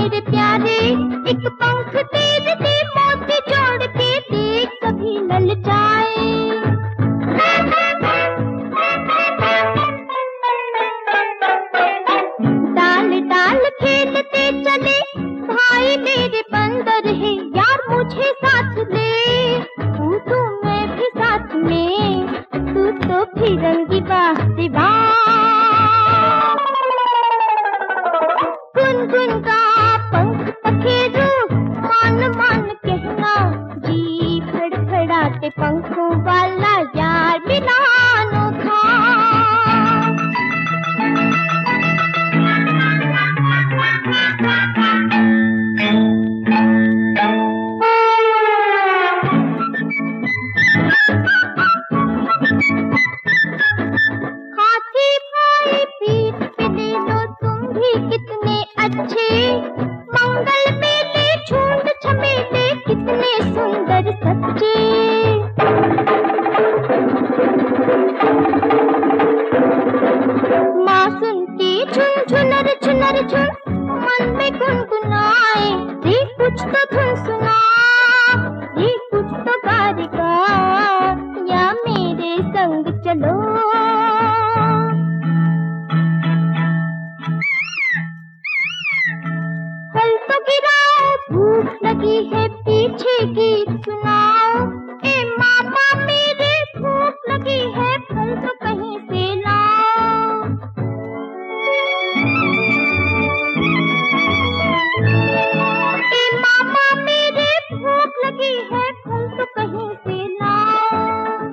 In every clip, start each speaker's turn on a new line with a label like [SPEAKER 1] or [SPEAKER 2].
[SPEAKER 1] मेरे प्यारे, एक पंख तेरे दे मोती जोड़ के देख कभी ललचाए। डाल डाल खेलते चले भाई मेरे बंदर है, यार मुझे साथ ले, तू मैं भी साथ में, तू तो फिरंगी बाह से बाह। गुनगुन का पंख पखेरू, मान मान कहना, जी फड़फड़ाते पंखों वाला यार मिला अनोखा। हाथी भाई पीठ पे ले लो तुम भी कितने अच्छे, मंगल मेले झुंड झमेले कितने सुंदर सच्चे। माँ सुनती झुनझुनर झुनर झुन, मन में गुनगुनाए, रे कुछ तो धुन सुना, रे कुछ तो गारी गा, या मेरे संग चलो। फल तो गिराओ, भूख लगी है पीछे गीत सुनाओ, ए मामा मेरे भूख लगी है, फल तो कहीं से लाओ। ए मामा मेरे भूख लगी है, फल तो कहीं से लाओ।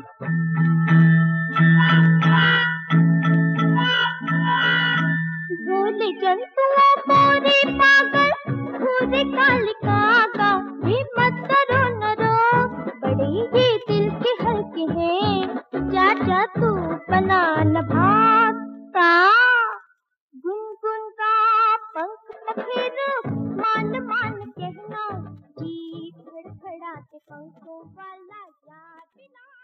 [SPEAKER 1] भोले जंतुओं मोरे पागल, भूरे काले कागा, ये मत करो न रो, बड़े ये दिल के हल्के हैं, जा जा तू बना न भागता। गुनगुन का पंख पखेरू, मान मान कहना, जी फड़फड़ाते पंखों वाला यार मिला।